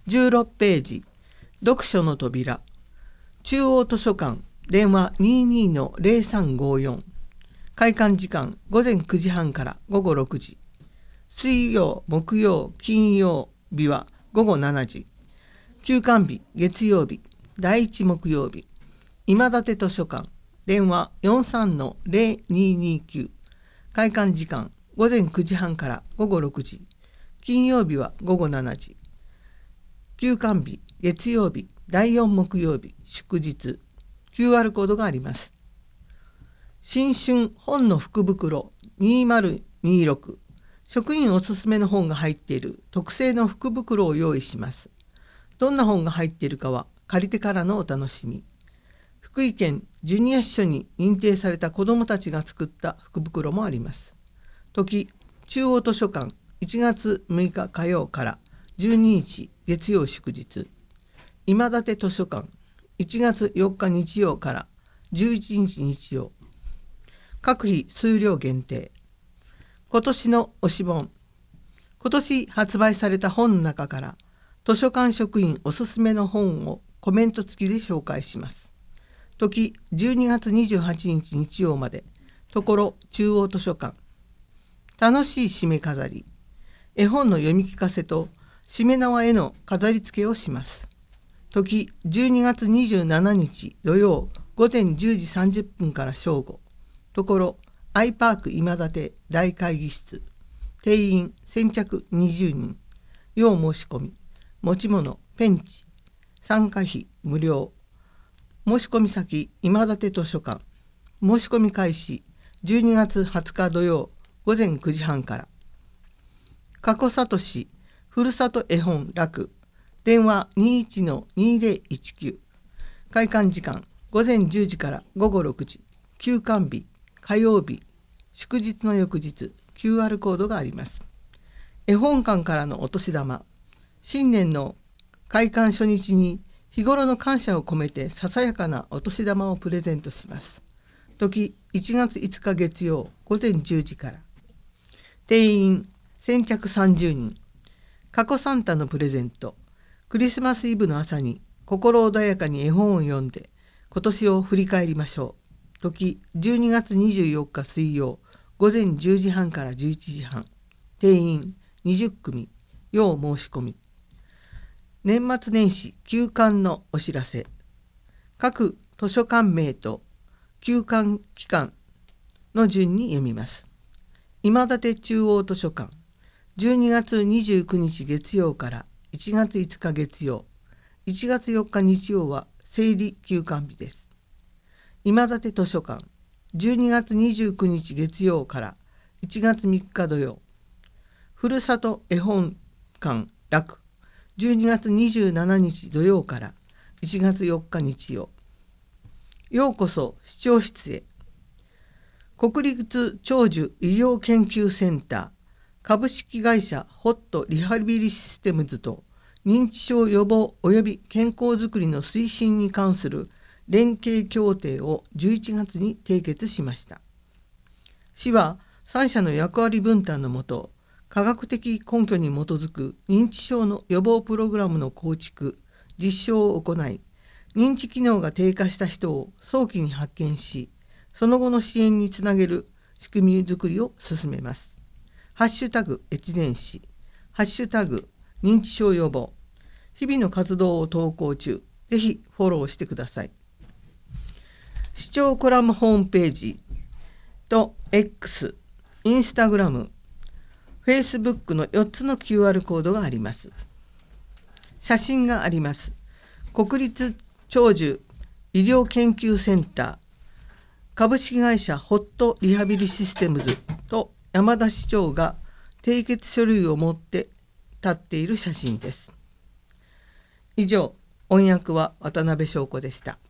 16ページ、読書の扉、中央図書館、電話 22-0354、開館時間午前9時半から午後6時、水曜、木曜、金曜日は午後7時、休館日、月曜日、第1木曜日、今立図書館、電話 43-0229、開館時間午前9時半から午後6時、金曜日は午後7時、休館日、月曜日、第4木曜日、祝日、QR コードがあります。新春本の福袋2026、職員おすすめの本が入っている特製の福袋を用意します。どんな本が入っているかは借りてからのお楽しみ。福井県ジュニア司書に認定された子どもたちが作った福袋もあります。時、中央図書館1月6日火曜から12日月曜祝日。今立図書館1月4日日曜から11日日曜。各日数量限定。今年の推し本。今年発売された本の中から図書館職員おすすめの本をコメント付きで紹介します。時12月28日日曜まで。ところ中央図書館。楽しい締め飾り。絵本の読み聞かせと締め縄への飾り付けをします。時12月27日土曜午前10時30分から正午。ところアイパーク今立大会議室。定員先着20人。要申し込み。持ち物ペンチ。参加費無料。申し込み先今立図書館。申し込み開始12月20日土曜午前9時半から。加古聡ふるさと絵本楽。電話 21-2019。開館時間午前10時から午後6時。休館日火曜日祝日の翌日。 QR コードがあります。絵本館からのお年玉。新年の開館初日に日頃の感謝を込めてささやかなお年玉をプレゼントします。時1月5日月曜午前10時から。定員先着30人。過去サンタのプレゼント。クリスマスイブの朝に心穏やかに絵本を読んで今年を振り返りましょう。時12月24日水曜午前10時半から11時半。定員20組。要申し込み。年末年始休館のお知らせ。各図書館名と休館期間の順に読みます。今立中央図書館12月29日月曜から1月5日月曜、1月4日日曜は生理休館日です。今立図書館12月29日月曜から1月3日土曜。ふるさと絵本館楽12月27日土曜から1月4日日曜。ようこそ視聴室へ。国立長寿医療研究センター株式会社ホットリハビリシステムズと認知症予防及び健康づくりの推進に関する連携協定を11月に締結しました。市は3社の役割分担のもと、科学的根拠に基づく認知症の予防プログラムの構築、実証を行い、認知機能が低下した人を早期に発見し、その後の支援につなげる仕組みづくりを進めます。ハッシュタグ越前市、ハッシュタグ認知症予防、日々の活動を投稿中、ぜひフォローしてください。視聴コラムホームページと X、インスタグラム、Facebook の4つの QR コードがあります。写真があります。国立長寿医療研究センター株式会社ホットリハビリシステムズと山田市長が締結書類を持って立っている写真です。以上、音訳は渡辺翔子でした。